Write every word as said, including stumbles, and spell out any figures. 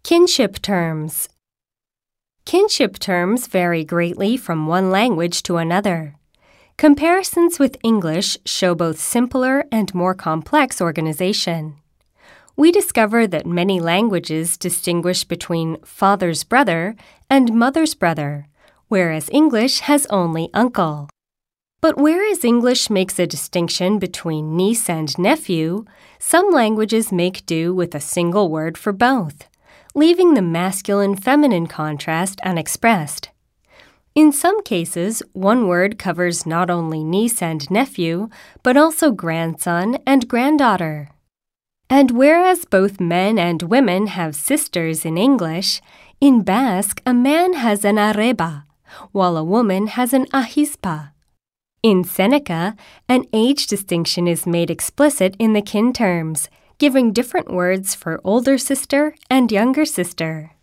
Kinship terms. Kinship terms vary greatly from one language to another. Comparisons with English show both simpler and more complex organization. We discover that many languages distinguish between father's brother and mother's brother, whereas English has only uncle. But whereas English makes a distinction between niece and nephew, some languages make do with a single word for both, leaving the masculine-feminine contrast unexpressed. In some cases, one word covers not only niece and nephew, but also grandson and granddaughter. And whereas both men and women have sisters in English, in Basque a man has an arreba, while a woman has an ahispa. In Seneca, an age distinction is made explicit in the kin terms, giving different words for older sister and younger sister.